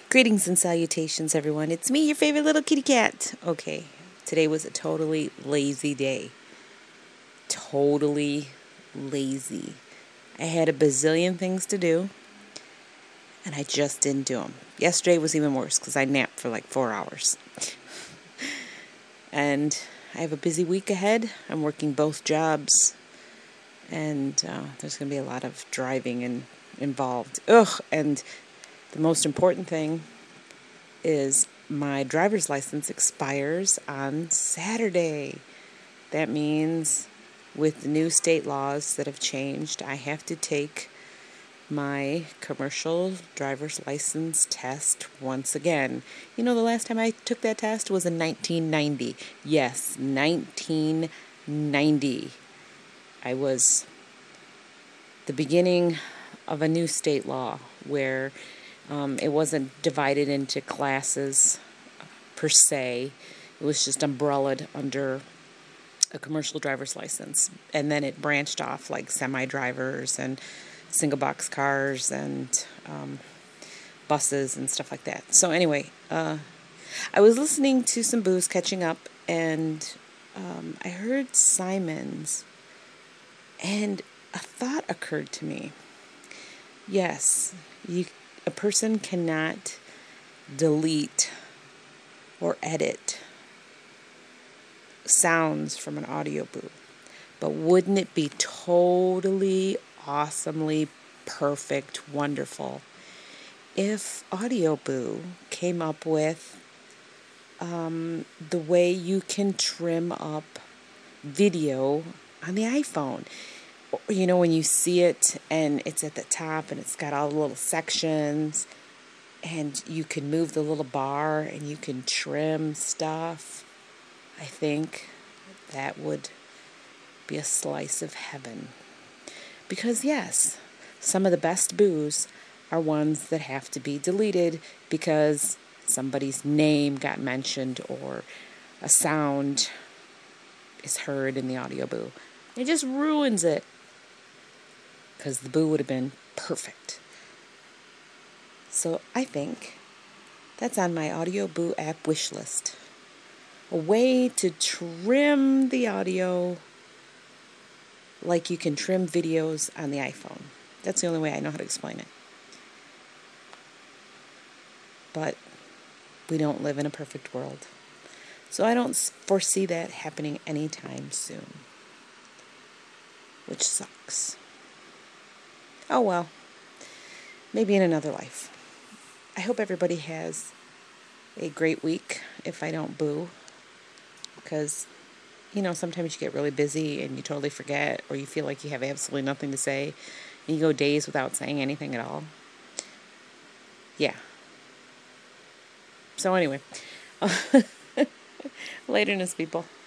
Greetings and salutations, everyone. It's me, your favorite little kitty cat. Okay, today was a totally lazy day. Totally lazy. I had a bazillion things to do, and I just didn't do them. Yesterday was even worse because I napped for like 4 hours. And I have a busy week ahead. I'm working both jobs, and there's going to be a lot of driving involved. And the most important thing is my driver's license expires on Saturday. That means with the new state laws that have changed, I have to take my commercial driver's license test once again. You know, the last time I took that test was in 1990. Yes, 1990. I was the beginning of a new state law where it wasn't divided into classes per se. It was just umbrellaed under a commercial driver's license. And then it branched off like semi-drivers and single box cars and buses and stuff like that. So anyway, I was listening to some booze, catching up, and I heard Simons, and a thought occurred to me. Yes, a person cannot delete or edit sounds from an audio boo. But wouldn't it be totally, awesomely, perfect, wonderful if Audio Boo came up with the way you can trim up video on the iPhone? You know, when you see it and it's at the top and it's got all the little sections and you can move the little bar and you can trim stuff. I think that would be a slice of heaven. Because yes, some of the best boos are ones that have to be deleted because somebody's name got mentioned or a sound is heard in the audio boo. It just ruins it. Because the boo would have been perfect. So I think that's on my Audio Boo app wish list. A way to trim the audio like you can trim videos on the iPhone. That's the only way I know how to explain it. But we don't live in a perfect world. So I don't foresee that happening anytime soon. Which sucks. Oh well, maybe in another life. I hope everybody has a great week if I don't boo. Because, you know, sometimes you get really busy and you totally forget, or you feel like you have absolutely nothing to say, and you go days without saying anything at all. Yeah. So anyway, laterness, people.